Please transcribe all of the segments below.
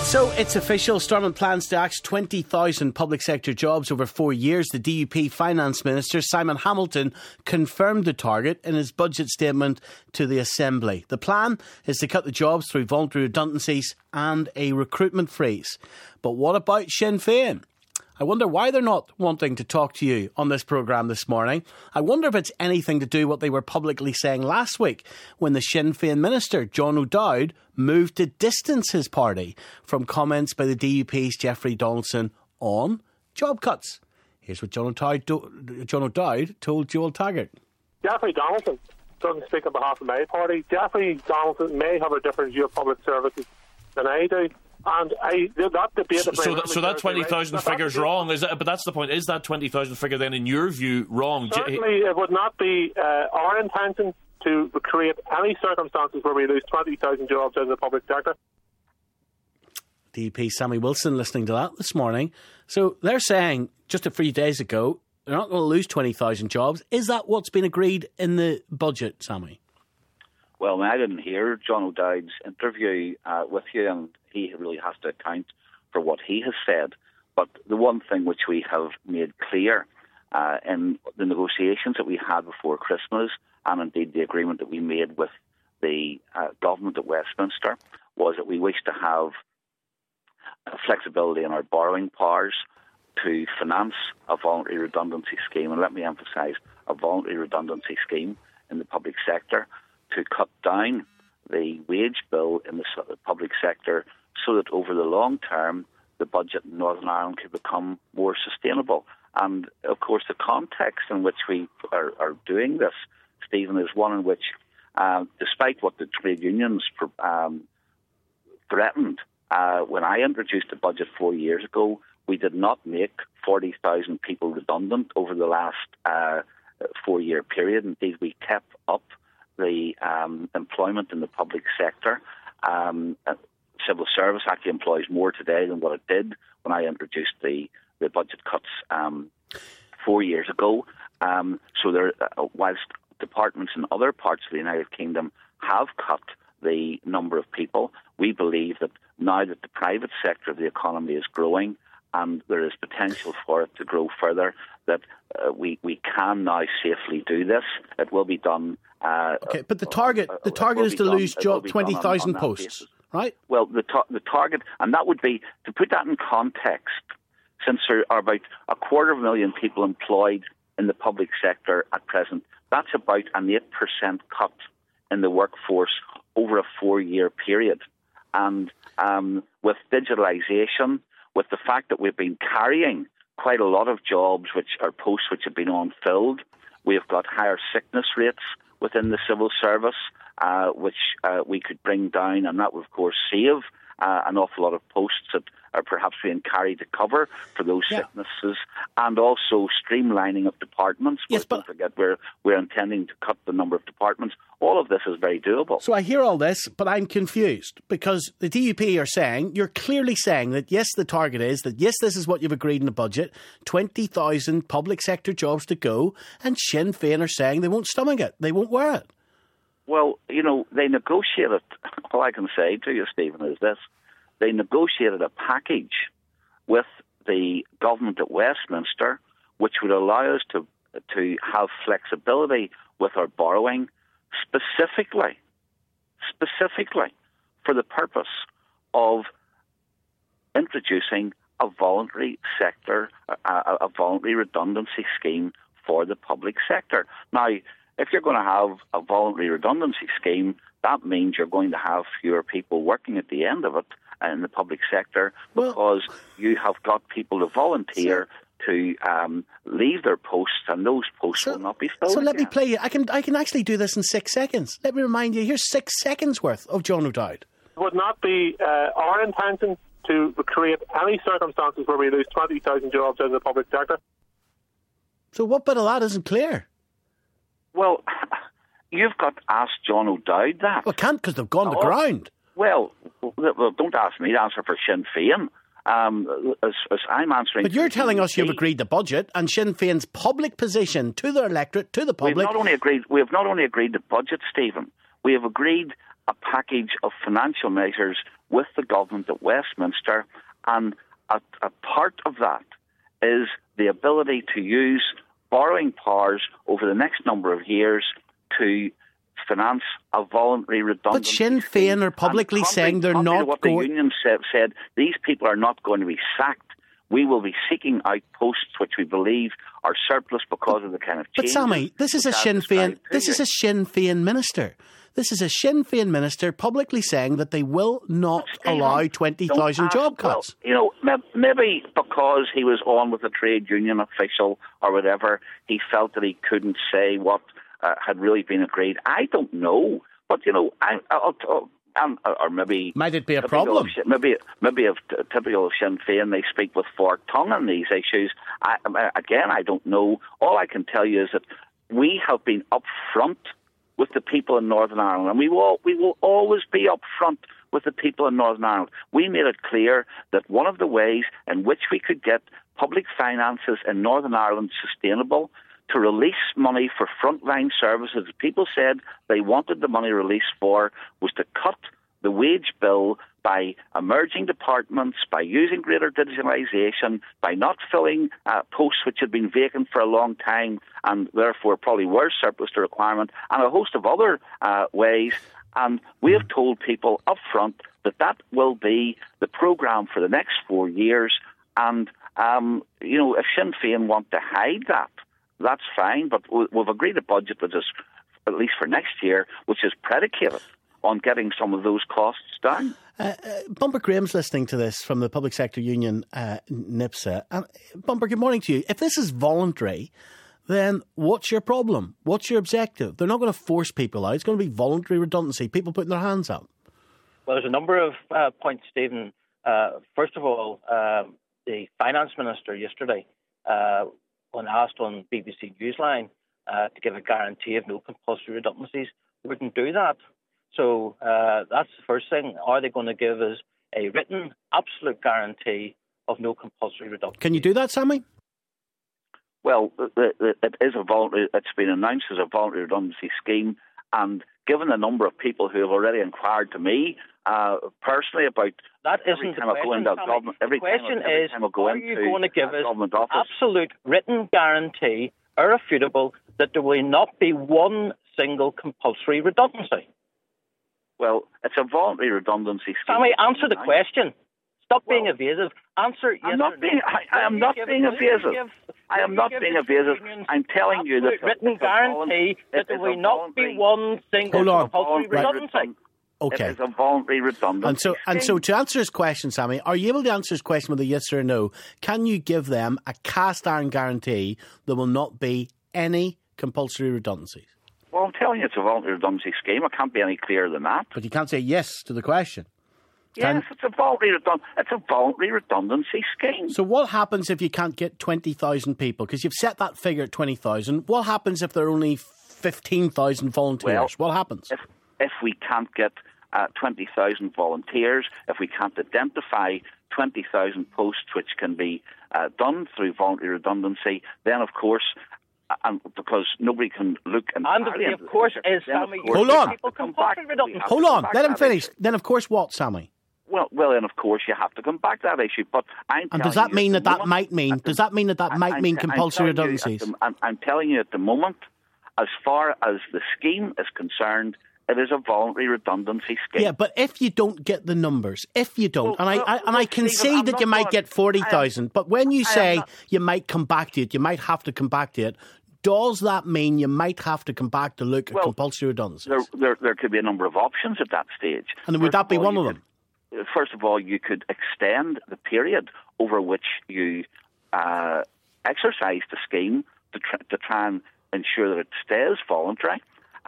So it's official. Stormont plans to axe 20,000 public sector jobs over 4 years. The DUP Finance Minister, Simon Hamilton, confirmed the target in his budget statement to the Assembly. The plan is to cut the jobs through voluntary redundancies and a recruitment freeze. But what about Sinn Féin? I wonder why they're not wanting to talk to you on this programme this morning. I wonder if it's anything to do with what they were publicly saying last week when the Sinn Féin minister, John O'Dowd, moved to distance his party from comments by the DUP's Jeffrey Donaldson on job cuts. Here's what John O'Dowd told Joel Taggart. Jeffrey Donaldson doesn't speak on behalf of my party. Jeffrey Donaldson may have a different view of public services than I do. And that debate... So that 20,000 figure's wrong, is it? But that's the point. Is that 20,000 figure then, in your view, wrong? Certainly, it would not be our intention to create any circumstances where we lose 20,000 jobs in the public sector. DUP Sammy Wilson listening to that this morning. So they're saying, just a few days ago, they're not going to lose 20,000 jobs. Is that what's been agreed in the budget, Sammy? Well, I didn't hear John O'Dowd's interview with you, and he really has to account for what he has said. But the one thing which we have made clear in the negotiations that we had before Christmas, and indeed the agreement that we made with the government at Westminster, was that we wish to have flexibility in our borrowing powers to finance a voluntary redundancy scheme, and let me emphasise, a voluntary redundancy scheme in the public sector, to cut down the wage bill in the public sector so that over the long term the budget in Northern Ireland could become more sustainable. And of course the context in which we are doing this, Stephen, is one in which, despite what the trade unions threatened when I introduced the budget 4 years ago, we did not make 40,000 people redundant over the last 4 year period. Indeed, we kept up the employment in the public sector. Civil service actually employs more today than what it did when I introduced the budget cuts 4 years ago. So there, whilst departments in other parts of the United Kingdom have cut the number of people, we believe that now that the private sector of the economy is growing and there is potential for it to grow further, that we can now safely do this. It will be done. Okay, but the target is to lose 20,000 posts, right? Well, the target, and that would be, to put that in context, since there are about 250,000 people employed in the public sector at present, that's about an 8% cut in the workforce over a 4 year period. And with digitalisation, with the fact that we've been carrying quite a lot of jobs which are posts which have been unfilled, we've got higher sickness rates within the civil service, which we could bring down, and that would of course save an awful lot of posts that are perhaps being carried to cover for those sicknesses, and also streamlining of departments. Yes, but don't forget we're intending to cut the number of departments. All of this is very doable. So I hear all this, but I'm confused because the DUP are saying, you're clearly saying that yes, the target is that yes, this is what you've agreed in the budget, 20,000 public sector jobs to go, and Sinn Féin are saying they won't stomach it, they won't wear it. Well, they negotiated, all I can say to you, Stephen, is this. They negotiated a package with the government at Westminster which would allow us to have flexibility with our borrowing specifically for the purpose of introducing a voluntary sector, a voluntary redundancy scheme for the public sector. Now, if you're going to have a voluntary redundancy scheme, that means you're going to have fewer people working at the end of it in the public sector because you have got people to volunteer to leave their posts, and those posts will not be filled. So let me play you. I can actually do this in 6 seconds. Let me remind you, here's 6 seconds worth of John O'Dowd. It would not be our intention to create any circumstances where we lose 20,000 jobs in the public sector. So what bit of that isn't clear? Well, you've got to ask John O'Dowd that. Well, I can't because they've gone to ground. Well, don't ask me to answer for Sinn Féin. As I'm answering... But you're telling us you've agreed the budget and Sinn Féin's public position to their electorate, to the public... We have not only agreed the budget, Stephen. We have agreed a package of financial measures with the government at Westminster, and a part of that is the ability to use borrowing powers over the next number of years to finance a voluntary redundancy. But Sinn Féin are publicly saying they're not what going... the union said, these people are not going to be sacked. We will be seeking out posts which we believe are surplus because of the kind of change. But Sammy, this is a Sinn Féin minister. This is a Sinn Féin minister publicly saying that they will not allow 20,000 job cuts. Well, maybe because he was on with a trade union official or whatever, he felt that he couldn't say what had really been agreed. I don't know, but or maybe might it be a problem? Maybe of typical of Sinn Féin, they speak with forked tongue on these issues. I don't know. All I can tell you is that we have been upfront with the people in Northern Ireland, and we will always be upfront with the people in Northern Ireland. We made it clear that one of the ways in which we could get public finances in Northern Ireland sustainable, to release money for frontline services people said they wanted the money released for, was to cut the wage bill by emerging departments, by using greater digitalisation, by not filling posts which had been vacant for a long time and therefore probably were surplus to requirement, and a host of other ways. And we have told people up front that will be the programme for the next 4 years. And, if Sinn Féin want to hide that, that's fine, but we've agreed a budget which is, at least for next year, which is predicated on getting some of those costs down. Bumper Graham's listening to this from the Public Sector Union, NIPSA. Bumper, good morning to you. If this is voluntary, then what's your problem? What's your objective? They're not going to force people out. It's going to be voluntary redundancy, people putting their hands up. Well, there's a number of points, Stephen. First of all, the Finance Minister yesterday, when asked on BBC Newsline to give a guarantee of no compulsory redundancies, they wouldn't do that. So that's the first thing. Are they going to give us a written, absolute guarantee of no compulsory redundancies? Can you do that, Sammy? Well, it is a voluntary. It's been announced as a voluntary redundancy scheme, and given the number of people who have already inquired to me personally about that isn't the question. The question is: are you going to give us absolute written guarantee, irrefutable, that there will not be one single compulsory redundancy? Well, it's a voluntary redundancy scheme. Sammy, answer the question. Stop being evasive. Answer yes or no. I am not being evasive. I am not being evasive. I'm telling you that written guarantee that there will not be one single compulsory redundancy. Okay. It is a voluntary redundancy. And so to answer his question, Sammy, are you able to answer his question with a yes or a no? Can you give them a cast iron guarantee there will not be any compulsory redundancies? Well, I'm telling you it's a voluntary redundancy scheme. I can't be any clearer than that. But you can't say yes to the question. Yes, it's a voluntary redundancy scheme. So what happens if you can't get 20,000 people? Because you've set that figure at 20,000. What happens if there are only 15,000 volunteers? Well, what happens? If we can't get 20,000 volunteers, if we can't identify 20,000 posts which can be done through voluntary redundancy, then of course, and because nobody can look and of course is Sammy. Hold on, let him finish. Then of course what, Sammy? Well, then of course you have to come back to that issue. But does that mean that might mean compulsory redundancies? I'm telling you at the moment, as far as the scheme is concerned, it is a voluntary redundancy scheme. Yeah, but if you don't get the numbers, I concede that you might get 40,000, but when you say you might come back to it, you might have to come back to it, does that mean you might have to come back to look at compulsory redundancies? There could be a number of options at that stage. And would that be one of them? First of all, you could extend the period over which you exercise the scheme to try and ensure that it stays voluntary.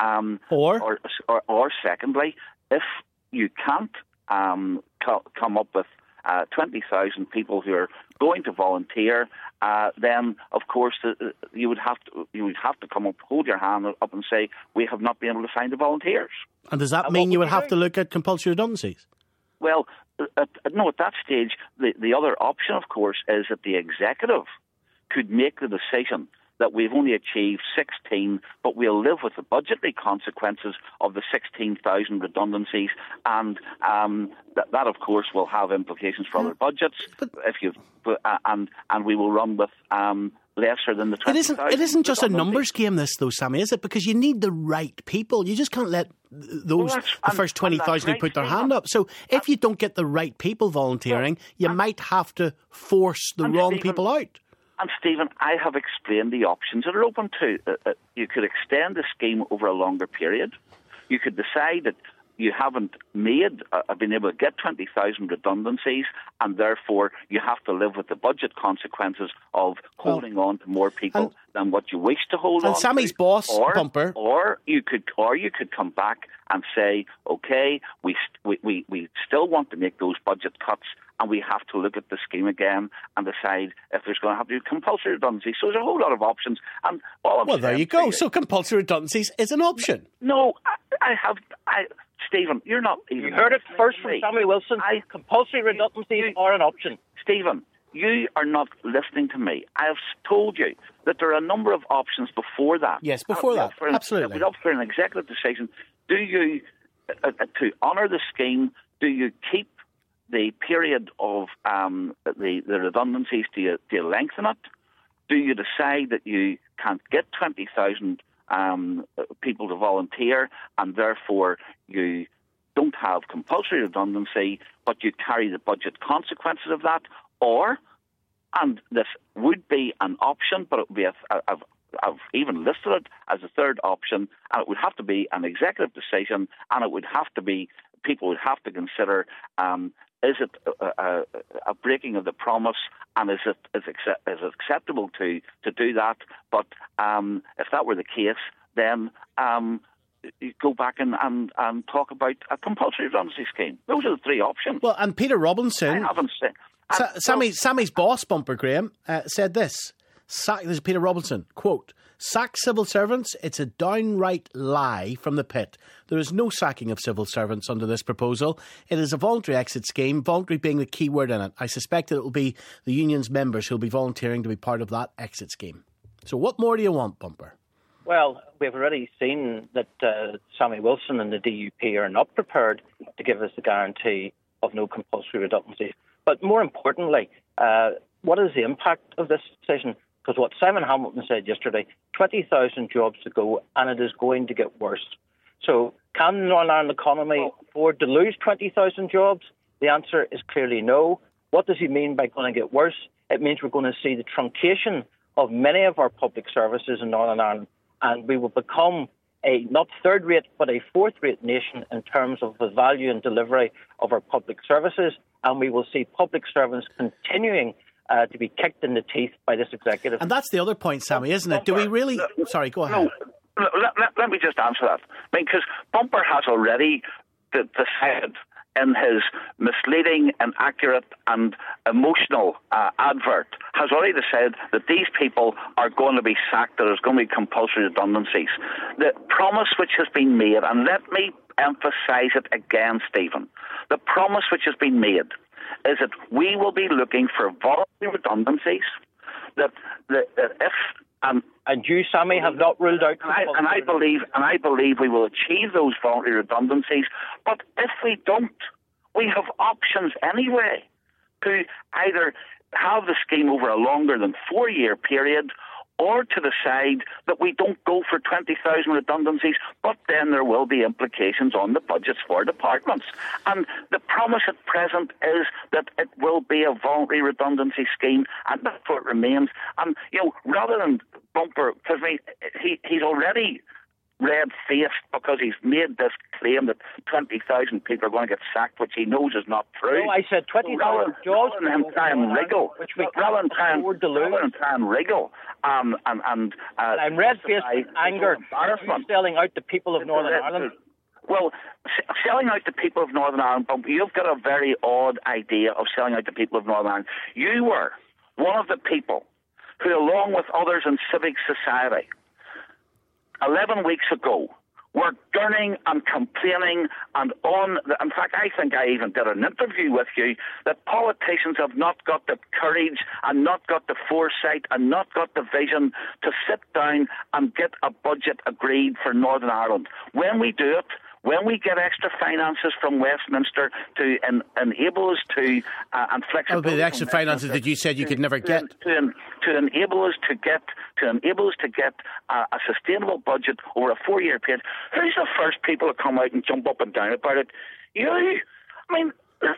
Or secondly, if you can't come up with 20,000 people who are going to volunteer, then of course you would have to come up, hold your hand up, and say we have not been able to find the volunteers. And does that mean you would have to look at compulsory redundancies? Well, no. At that stage, the other option, of course, is that the executive could make the decision that we've only achieved 16, but we'll live with the budgetary consequences of the 16,000 redundancies, and that of course will have implications for other budgets. And we will run with lesser than the 20,000. It isn't just a numbers game, this though, Sammy, is it? Because you need the right people. You just can't let the first 20,000 who put their hand up. So if you don't get the right people volunteering, you might have to force the wrong people out. And Stephen, I have explained the options that are open to. You could extend the scheme over a longer period. You could decide that you haven't been able to get 20,000 redundancies, and therefore you have to live with the budget consequences of holding on to more people than what you wish to hold on. And Sammy's boss, Bumper. Or you could come back and say, okay, we still want to make those budget cuts, and we have to look at the scheme again and decide if there's going to have to be compulsory redundancies. So there's a whole lot of options. And there you go. So compulsory redundancies is an option. No, Stephen, you're not even... You heard it first from Sammy Wilson. Compulsory redundancies are an option. Stephen, you are not listening to me. I have told you that there are a number of options before that. Yes, before that. Absolutely. It's up for an executive decision. Do you, to honour the scheme, do you keep the period of the redundancies? Do you lengthen it? Do you decide that you can't get 20,000 people to volunteer, and therefore you don't have compulsory redundancy, but you carry the budget consequences of that? Or, and this would be an option, but it would be I've even listed it as a third option, and it would have to be an executive decision, and it would have to be, people would have to consider, is it a breaking of the promise, and is it acceptable to do that? But if that were the case, then you go back and talk about a compulsory redundancy scheme. Those are the three options. Well, and Peter Robinson, I haven't said... Sammy's boss, Bumper Graham, said this. This is Peter Robinson, quote, "Sack civil servants, it's a downright lie from the pit. There is no sacking of civil servants under this proposal. It is a voluntary exit scheme, voluntary being the key word in it. I suspect that it will be the union's members who will be volunteering to be part of that exit scheme." So what more do you want, Bumper? Well, we've already seen that Sammy Wilson and the DUP are not prepared to give us the guarantee of no compulsory redundancy. But more importantly, what is the impact of this decision? Because what Simon Hamilton said yesterday, 20,000 jobs to go, and it is going to get worse. So can the Northern Ireland economy afford to lose 20,000 jobs? The answer is clearly no. What does he mean by going to get worse? It means we're going to see the truncation of many of our public services in Northern Ireland, and we will become a not third-rate but a fourth-rate nation in terms of the value and delivery of our public services, and we will see public servants continuing to be kicked in the teeth by this executive. And that's the other point, Sammy, isn't it? Do we really... Sorry, go ahead. No, let me just answer that. I mean, because Bumper has already decided in his misleading, inaccurate and emotional advert, has already decided that these people are going to be sacked, that there's going to be compulsory redundancies. The promise which has been made, and let me emphasise it again, Stephen, the promise which has been made is that we will be looking for voluntary redundancies, that if... and you, Sammy, have not ruled out... And I believe we will achieve those voluntary redundancies, but if we don't, we have options anyway to either have the scheme over a longer than 4-year period, or to decide that we don't go for 20,000 redundancies, but then there will be implications on the budgets for departments. And the promise at present is that it will be a voluntary redundancy scheme, and that's what remains. And, rather than Bumper, because he's already red-faced because he's made this claim that 20,000 people are going to get sacked, which he knows is not true. No, I said 20,000 jobs. Rather than try and wriggle, and I'm red-faced with anger. You're selling out the people of Northern Ireland. Well, selling out the people of Northern Ireland, you've got a very odd idea of selling out the people of Northern Ireland. You were one of the people who, along with others in civic society, 11 weeks ago, were gurning and complaining and on. In fact, I think I even did an interview with you that politicians have not got the courage and not got the foresight and not got the vision to sit down and get a budget agreed for Northern Ireland. When we do it, when we get extra finances from Westminster to enable us to and flexibility, the extra finances that you said you could never get, to enable us to get a sustainable budget over a 4-year period. Who's the first people to come out and jump up and down about it? You. I mean,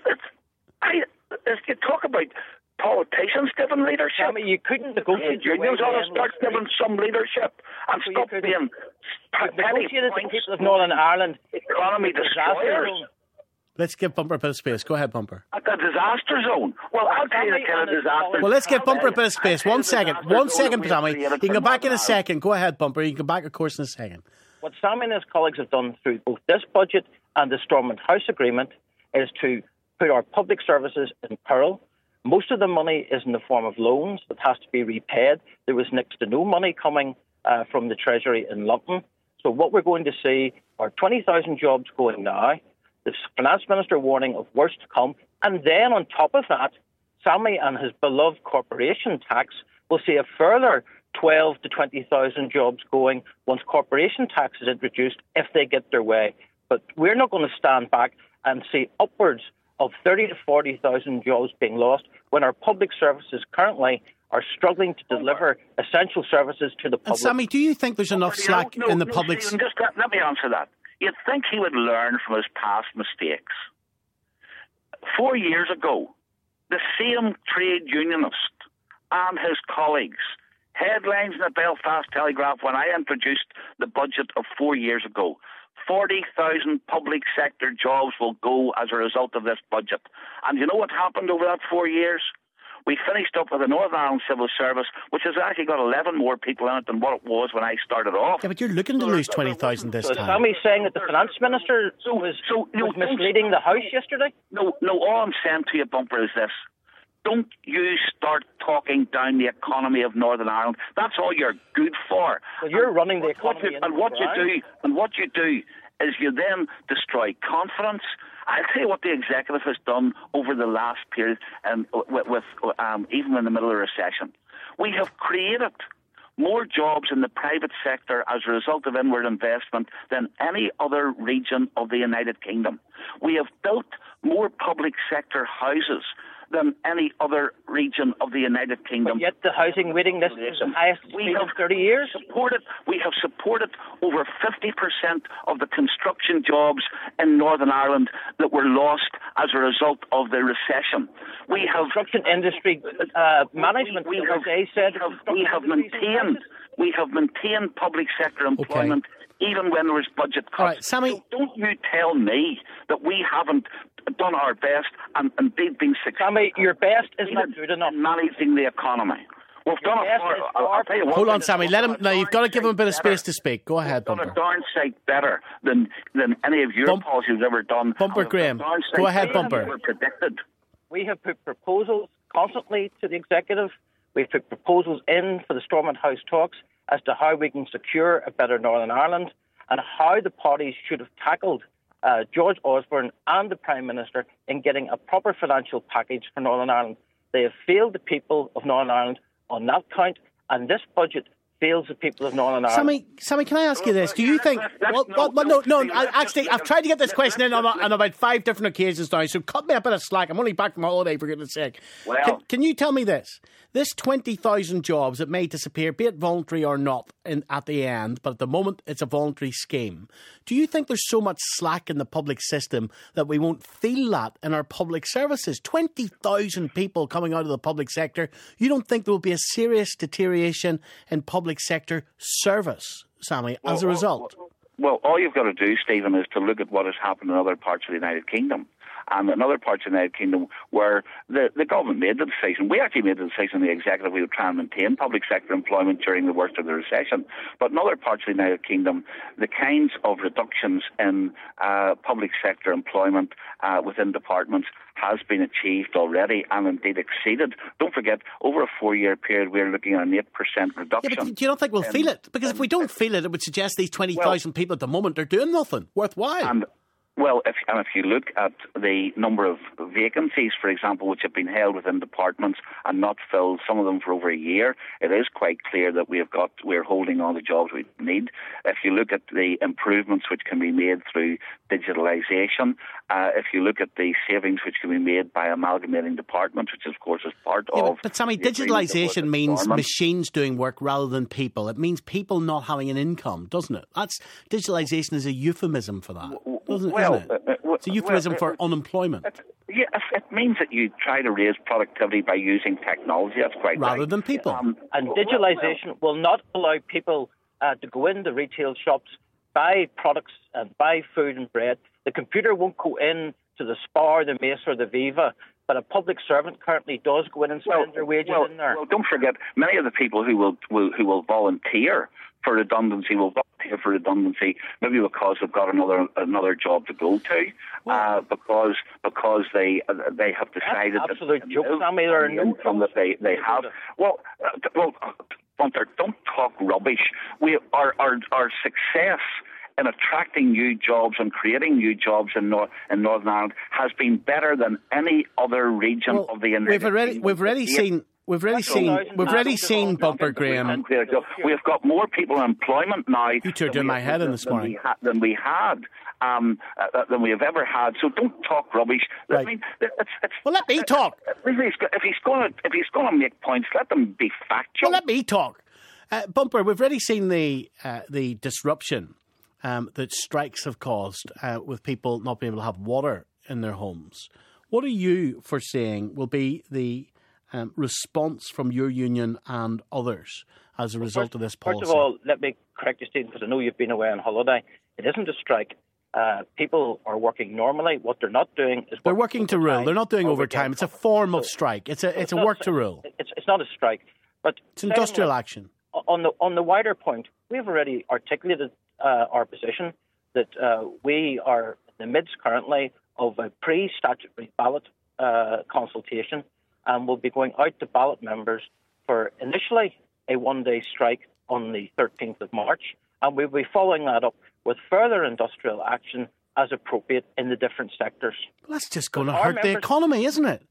you talk about politicians giving leadership. I mean, you couldn't negotiate. Unions ought to start giving some leadership and stop being petty the people of Northern Ireland economy destroyers. Let's give Bumper a bit of space. Go ahead, Bumper. At the disaster zone. Well, I'll tell you the kind of disaster. Well, let's give Bumper a bit of space. 1 second. 1 second, Sammy. You can go back in a second. Go ahead, Bumper. You can go back, of course, in a second. What Sammy and his colleagues have done through both this budget and the Stormont House Agreement is to put our public services in peril. Most of the money is in the form of loans that has to be repaid. There was next to no money coming from the Treasury in London. So what we're going to see are 20,000 jobs going now, the Finance Minister warning of worse to come, and then on top of that, Sammy and his beloved corporation tax will see a further 12 to 20,000 jobs going once corporation tax is introduced if they get their way. But we're not going to stand back and see upwards of 30 to 40,000 jobs being lost when our public services currently are struggling to deliver essential services to the public. And Sammy, do you think there's enough slack in the public... Just let me answer that. You'd think he would learn from his past mistakes. 4 years ago, the same trade unionist and his colleagues, headlines in the Belfast Telegraph when I introduced the budget of 4 years ago, 40,000 public sector jobs will go as a result of this budget. And you know what happened over that 4 years? We finished up with the Northern Ireland Civil Service, which has actually got 11 more people in it than what it was when I started off. Yeah, but you're looking to lose 20,000 this time. Sammy's saying that the Finance Minister was misleading the House yesterday? No, all I'm saying to you, Bumper, is this. Don't you start talking down the economy of Northern Ireland. That's all you're good for. Well, you're running the economy. What you do is you then destroy confidence. I'll tell you what the executive has done over the last period, and even in the middle of the recession. We have created more jobs in the private sector as a result of inward investment than any other region of the United Kingdom. We have built more public sector houses than any other region of the United Kingdom. But yet the housing waiting list is the highest in 30 years. We have supported over 50% of the construction jobs in Northern Ireland that were lost as a result of the recession. We have construction industry management. We have maintained public sector employment. Okay. Even when there was budget cuts. All right, Sammy. So don't you tell me that we haven't done our best and indeed been successful. Sammy, your best is not good enough. Managing the economy. We've done it I'll tell you what. Hold on, Sammy. Let him. Now you've got to give him a bit of space to speak. Go ahead, Bumper. Done a darn sight better than any of your policies have ever done. Bumper Graham. Go ahead, Bumper. Were predicted. We have put proposals constantly to the executive. We've put proposals in for the Stormont House talks as to how we can secure a better Northern Ireland and how the parties should have tackled George Osborne and the Prime Minister in getting a proper financial package for Northern Ireland. They have failed the people of Northern Ireland on that count, and this budget fails the people of Northern Ireland. Sammy, can I ask you this? Do you think... Actually, I've tried to get this question in on about 5 different occasions now, so cut me a bit of slack. I'm only back from holiday, for goodness sake. Well, can you tell me this? This 20,000 jobs that may disappear, be it voluntary or not at the end, but at the moment it's a voluntary scheme. Do you think there's so much slack in the public system that we won't feel that in our public services? 20,000 people coming out of the public sector. You don't think there will be a serious deterioration in public sector service, Sammy, as a result? Well, all you've got to do, Stephen, is to look at what has happened in other parts of the United Kingdom. and in other parts of the United Kingdom where the government made the decision. We actually made the decision, the executive, we would try and maintain public sector employment during the worst of the recession. But in other parts of the United Kingdom, the kinds of reductions in public sector employment within departments has been achieved already and indeed exceeded. Don't forget, over a 4-year period, we're looking at an 8% reduction. Yeah, but you don't think we'll feel it? Because if we don't feel it, it would suggest these 20,000 people at the moment are doing nothing worthwhile. Well, if you look at the number of vacancies, for example, which have been held within departments and not filled, some of them for over a year, it is quite clear that we're holding all the jobs we need. If you look at the improvements which can be made through digitalisation, if you look at the savings which can be made by amalgamating departments, which of course is part of... But Sammy, digitalisation means machines doing work rather than people. It means people not having an income, doesn't it? Digitalisation is a euphemism for that. Isn't it? It's a euphemism for unemployment. It means that you try to raise productivity by using technology. That's quite right. Rather than people. And digitalisation will not allow people to go into retail shops, buy products and buy food and bread. The computer won't go in to the Spar, the Mace or the Viva, but a public servant currently does go in and spend their wages in there. Well, don't forget, many of the people who will volunteer for redundancy maybe because they've got another job to go to, because they have decided that's absolute joke. Sammy, there are no income that they have. Well, Bunter, don't talk rubbish. Our success in attracting new jobs and creating new jobs in Northern Ireland has been better than any other region of the United Kingdom. We've already seen Bumper Graham. We've got more people in employment now. You two are doing my head in this morning. Than we have ever had. So don't talk rubbish. Right. I mean, well, let me talk. If he's going to make points, let them be factual. Well, let me talk. Bumper, we've already seen the disruption that strikes have caused with people not being able to have water in their homes. What are you foreseeing will be the response from your union and others as a result of this policy? First of all, let me correct you, Stephen, because I know you've been away on holiday. It isn't a strike. People are working normally. What they're not doing is... They're working to rule. They're not doing overtime. It's a form of strike. It's a work to rule. It's not a strike. But it's industrial action. On the wider point, we've already articulated our position that we are in the midst currently of a pre-statutory ballot consultation, and we'll be going out to ballot members for initially a one-day strike on the 13th of March, and we'll be following that up with further industrial action as appropriate in the different sectors. Well, that's just going to hurt the economy, isn't it?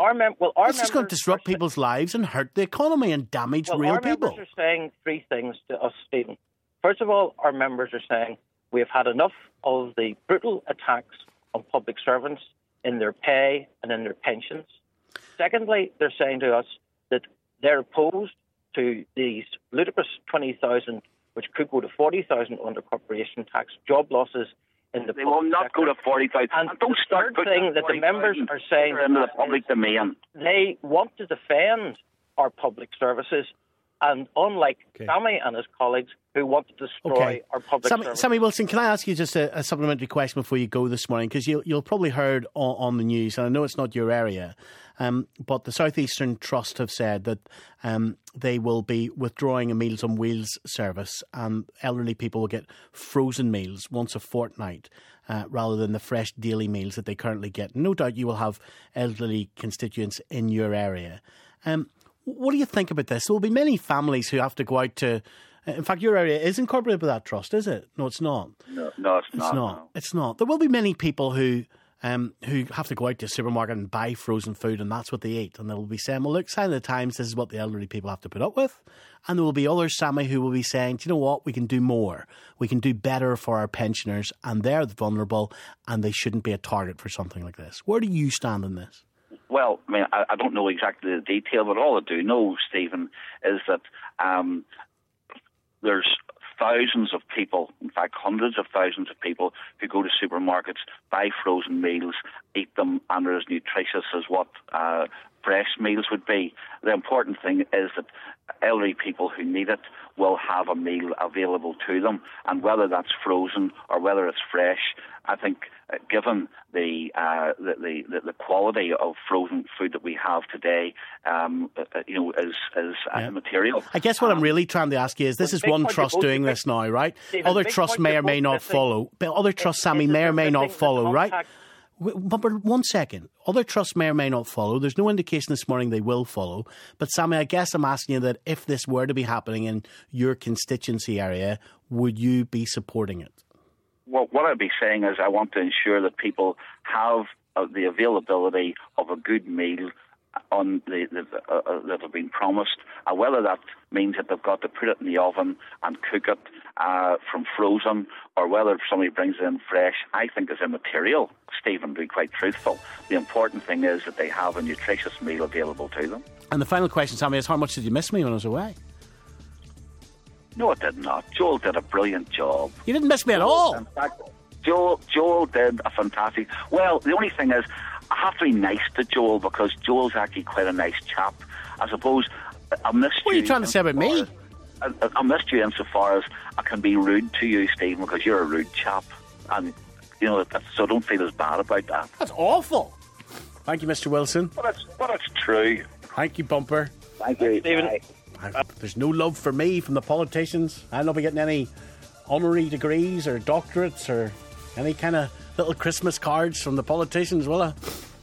It's just going to disrupt people's lives and hurt the economy and damage real people. Our members are saying three things to us, Stephen. First of all, our members are saying we have had enough of the brutal attacks on public servants in their pay and in their pensions. Secondly, they're saying to us that they're opposed to these ludicrous 20,000, which could go to 40,000 under corporation tax, job losses in the They will not sector. go to 40,000. And don't start the third thing that the members are saying into the public domain. They want to defend our public services, and unlike Sammy and his colleagues who want to destroy our public services. Sammy Wilson, can I ask you just a supplementary question before you go this morning? Because you'll probably heard on the news, and I know it's not your area, but the South Eastern Trust have said that they will be withdrawing a Meals on Wheels service, and elderly people will get frozen meals once a fortnight rather than the fresh daily meals that they currently get. No doubt you will have elderly constituents in your area. What do you think about this? There will be many families who have to go out to... In fact, your area is incorporated with that trust, is it? No, it's not. No, it's not. No. It's not. There will be many people who have to go out to a supermarket and buy frozen food, and that's what they eat. And they will be saying, well, look, Sign of the Times, this is what the elderly people have to put up with. And there will be others, Sammy, who will be saying, do you know what? We can do more. We can do better for our pensioners, and they're vulnerable, and they shouldn't be a target for something like this. Where do you stand on this? Well, I mean, I don't know exactly the detail, but all I do know, Stephen, is that there's thousands of people, in fact hundreds of thousands of people who go to supermarkets, buy frozen meals, eat them, and they're as nutritious as what fresh meals would be. The important thing is that elderly people who need it will have a meal available to them, and whether that's frozen or whether it's fresh, I think given the quality of frozen food that we have today, is material. I guess what I'm really trying to ask you is, this is one trust doing this now, right? Stephen, Other trusts may or may not follow. But other trusts, Sammy, may or may not follow, right? But 1 second. Other trusts may or may not follow. There's no indication this morning they will follow. But Sammy, I guess I'm asking you that if this were to be happening in your constituency area, would you be supporting it? Well, what I'd be saying is I want to ensure that people have the availability of a good meal on that have been promised, whether that means that they've got to put it in the oven and cook it from frozen, or whether somebody brings it in fresh, I think is immaterial, Stephen, to be quite truthful. The important thing is that they have a nutritious meal available to them. And the final question, Sammy, is how much did you miss me when I was away? No, it did not. Joel did a brilliant job. You didn't miss me at all. In fact, Joel did a fantastic... Well, the only thing is, I have to be nice to Joel, because Joel's actually quite a nice chap. I suppose I missed you. What are you trying to say about me? I missed you insofar as I can be rude to you, Stephen, because you're a rude chap. And, so don't feel as bad about that. That's awful. Thank you, Mr. Wilson. But it's true. Thank you, Bumper. Thank you, Stephen. There's no love for me from the politicians. I'll not be getting any honorary degrees or doctorates or any kind of little Christmas cards from the politicians, will I?